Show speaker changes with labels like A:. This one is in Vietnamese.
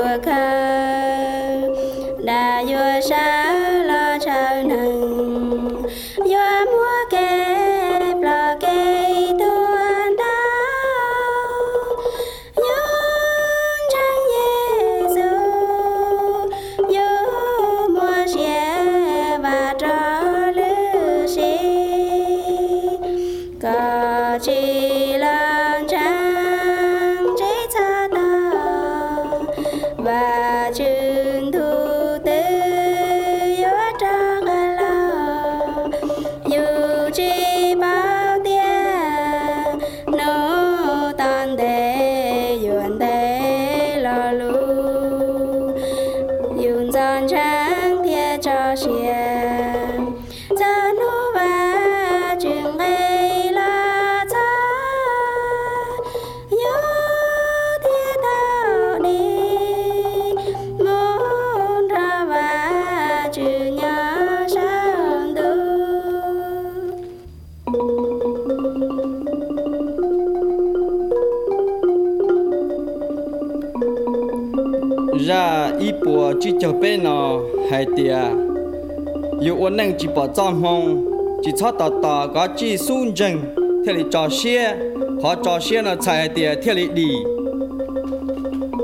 A: khơi đã vua sa lo chờ nâng vua múa kẹp lo cây tuôn đau nhung trăng Giêsu vua múa xe và trò lư xì có chỉ lòng trăng chế xa ta và chừng thu tư yếu trăng lo dù chỉ bao tiền nô tan để yuan để lo lu yun gian trăng thiệt cho xiên cho nô và chừng ngày là cha yếu thiệt đạo đi muốn ra và chừng nhớ sang tu
B: ra y bùa chỉ cho bên nó hay tiệt yêu ôn năng chỉ bỏ trong hông chỉ cho tỏ có chỉ sun chân theo lý trò xe họ trò xe nó chạy tiệt theo lý đi